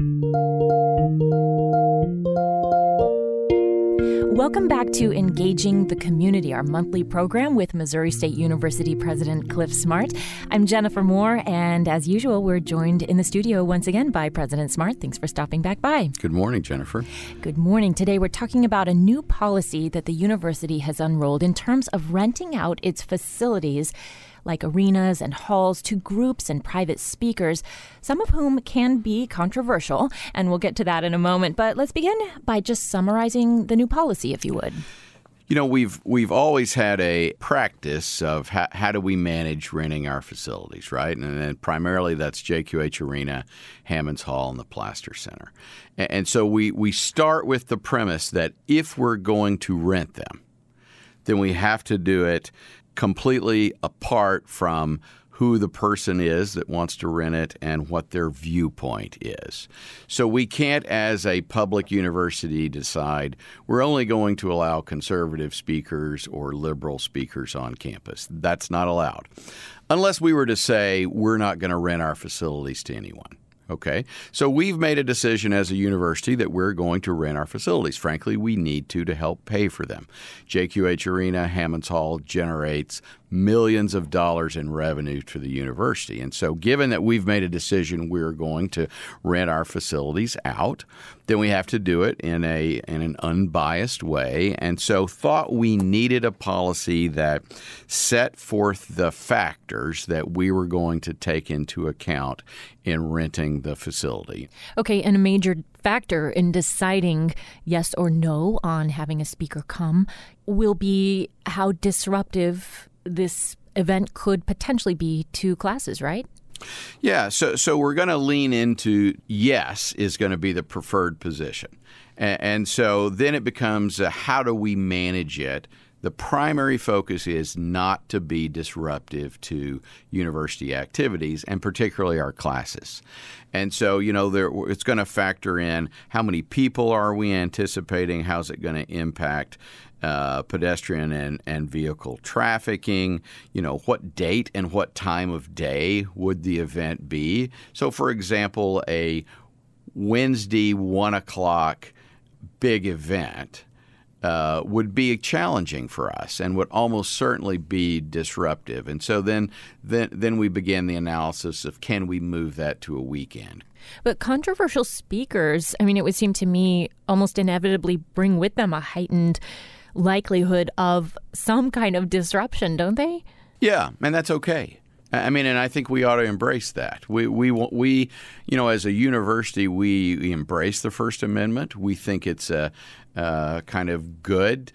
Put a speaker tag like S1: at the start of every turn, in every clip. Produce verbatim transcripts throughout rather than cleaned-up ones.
S1: Welcome back to Engaging the Community, our monthly program with Missouri State University President Cliff Smart. I'm Jennifer Moore, and as usual, we're joined in the studio once again by President Smart. Thanks for stopping back by.
S2: Good morning, Jennifer.
S1: Good morning. Today, we're talking about a new policy that the university has unrolled in terms of renting out its facilities like arenas and halls to groups and private speakers, some of whom can be controversial, and we'll get to that in a moment. But let's begin by just summarizing the new policy, if you would.
S2: You know, we've we've always had a practice of how, how do we manage renting our facilities, right? And then primarily that's J Q H Arena, Hammonds Hall, and the Plaster Center. And, and so we, we start with the premise that if we're going to rent them, then we have to do it completely apart from who the person is that wants to rent it and what their viewpoint is. So we can't, as a public university, decide we're only going to allow conservative speakers or liberal speakers on campus. That's not allowed. Unless we were to say we're not going to rent our facilities to anyone. Okay, so we've made a decision as a university that we're going to rent our facilities. Frankly, we need to to help pay for them. J Q H Arena, Hammonds Hall generates millions of dollars in revenue to the university. And so given that we've made a decision we're going to rent our facilities out, then we have to do it in a in an unbiased way. And so thought we needed a policy that set forth the factors that we were going to take into account in renting the facility.
S1: Okay, and a major factor in deciding yes or no on having a speaker come will be how disruptive this event could potentially be to classes, right?
S2: Yeah, so so we're going to lean into yes is going to be the preferred position. And, and so then it becomes uh, how do we manage it? The primary focus is not to be disruptive to university activities, and particularly our classes. And so, you know, there, it's going to factor in how many people are we anticipating, how's it going to impact uh, pedestrian and, and vehicle trafficking, you know, what date and what time of day would the event be. So, for example, a Wednesday one o'clock big event Uh, would be challenging for us and would almost certainly be disruptive. And so then, then then we begin the analysis of can we move that to a weekend.
S1: But controversial speakers, I mean, it would seem to me almost inevitably bring with them a heightened likelihood of some kind of disruption, don't they?
S2: Yeah, and that's okay. I mean, and I think we ought to embrace that. We, we, we, you know, as a university, we embrace the First Amendment. We think it's a, uh, kind of good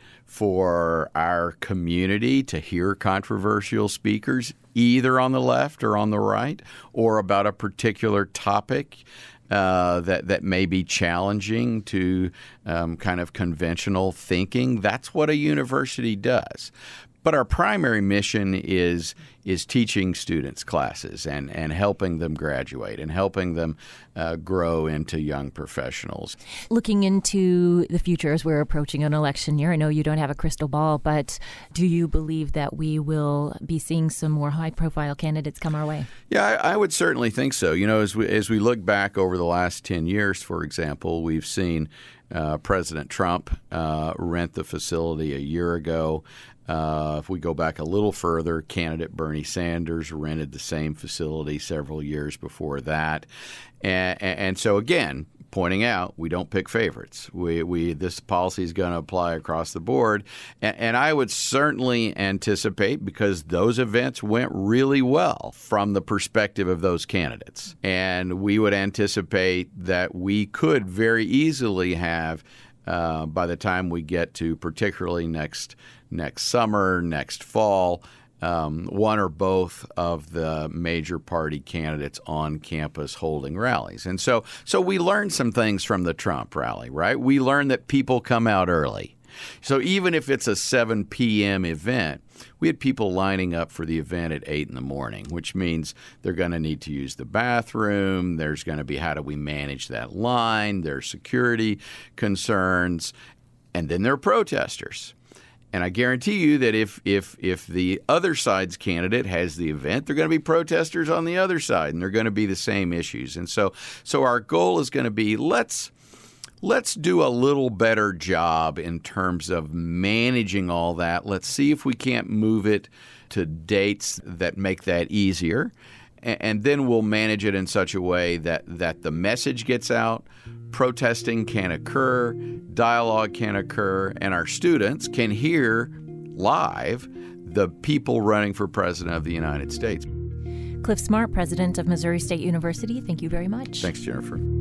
S2: for our community to hear controversial speakers, either on the left or on the right, or about a particular topic uh, that that may be challenging to um, kind of conventional thinking. That's what a university does. But our primary mission is is teaching students classes and, and helping them graduate and helping them uh, grow into young professionals.
S1: Looking into the future as we're approaching an election year, I know you don't have a crystal ball, but do you believe that we will be seeing some more high-profile candidates come our way?
S2: Yeah, I, I would certainly think so. You know, as we, as we look back over the last ten years, for example, we've seen uh, President Trump uh, rent the facility a year ago. Uh, if we go back a little further, candidate Bernie Sanders rented the same facility several years before that. And, and so, again, pointing out, we don't pick favorites. We, we this policy is going to apply across the board. And, and I would certainly anticipate, because those events went really well from the perspective of those candidates, and we would anticipate that we could very easily have, uh, by the time we get to particularly next next summer, next fall, um, one or both of the major party candidates on campus holding rallies. And so so we learned some things from the Trump rally, right? We learned that people come out early. So even if it's a seven p.m. event, we had people lining up for the event at eight in the morning, which means they're going to need to use the bathroom. There's going to be, how do we manage that line? There's security concerns. And then there are protesters. And I guarantee you that if if if the other side's candidate has the event, there are going to be protesters on the other side, and they're going to be the same issues. And so so our goal is going to be let's let's do a little better job in terms of managing all that. Let's see if we can't move it to dates that make that easier. And then we'll manage it in such a way that, that the message gets out, protesting can occur, dialogue can occur, and our students can hear live the people running for president of the United States.
S1: Cliff Smart, president of Missouri State University, thank you very much.
S2: Thanks, Jennifer.